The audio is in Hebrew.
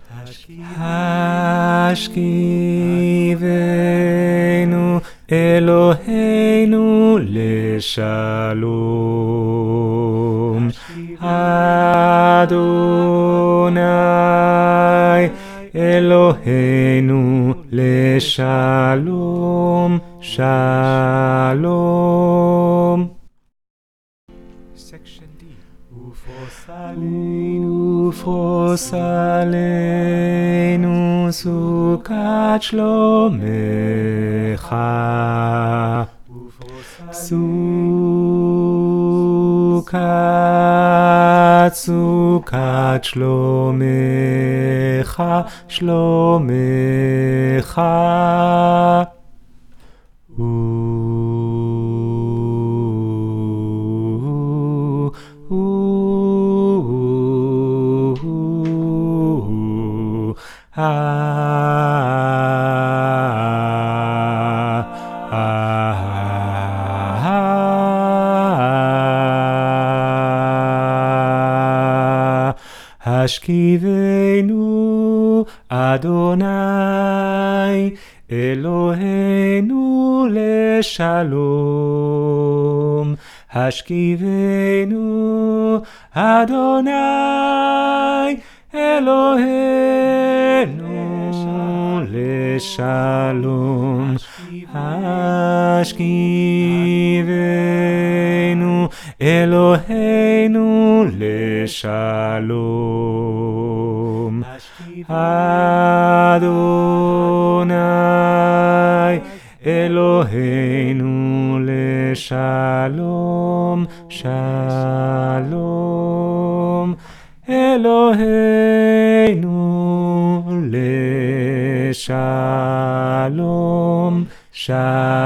השכיבנו אלוהינו לשלום. אדוני אלוהינו לשלום, שלום. ופרוס עלינו סוכת שלומך, סוכת שלומך, שלומך. השכיבנו אדוני אלוהינו לשלום. השכיבנו אדוני אלוהינו לשלום. השכיבנו אלוהינו לשלום. אדוני אלוהינו לשלום, שלום. אלוהינו לשלום, שלום.